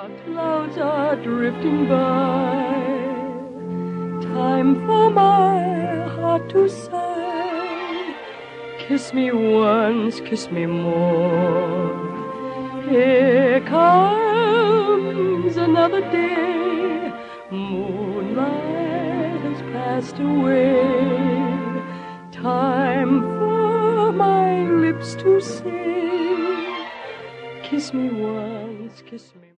Clouds are drifting by. Time for my heart to sigh. Kiss me once, kiss me more. Here comes another day. Moonlight has passed away. Time for my lips to say, kiss me once, kiss me.